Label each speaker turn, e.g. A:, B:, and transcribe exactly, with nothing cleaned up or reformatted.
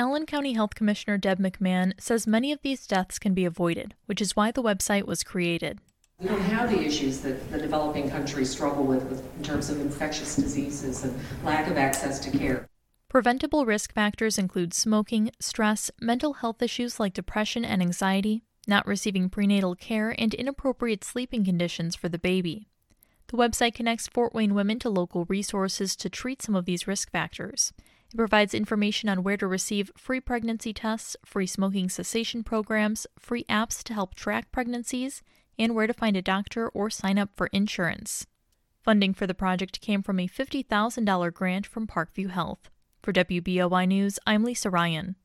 A: Allen County Health Commissioner Deb McMahon says many of these deaths can be avoided, which is why the website was created.
B: We don't have the issues that the developing countries struggle with, with in terms of infectious diseases and lack of access to care.
A: Preventable risk factors include smoking, stress, mental health issues like depression and anxiety, not receiving prenatal care, and inappropriate sleeping conditions for the baby. The website connects Fort Wayne women to local resources to treat some of these risk factors. It provides information on where to receive free pregnancy tests, free smoking cessation programs, free apps to help track pregnancies, and where to find a doctor or sign up for insurance. Funding for the project came from a fifty thousand dollars grant from Parkview Health. For W B O I News, I'm Lisa Ryan.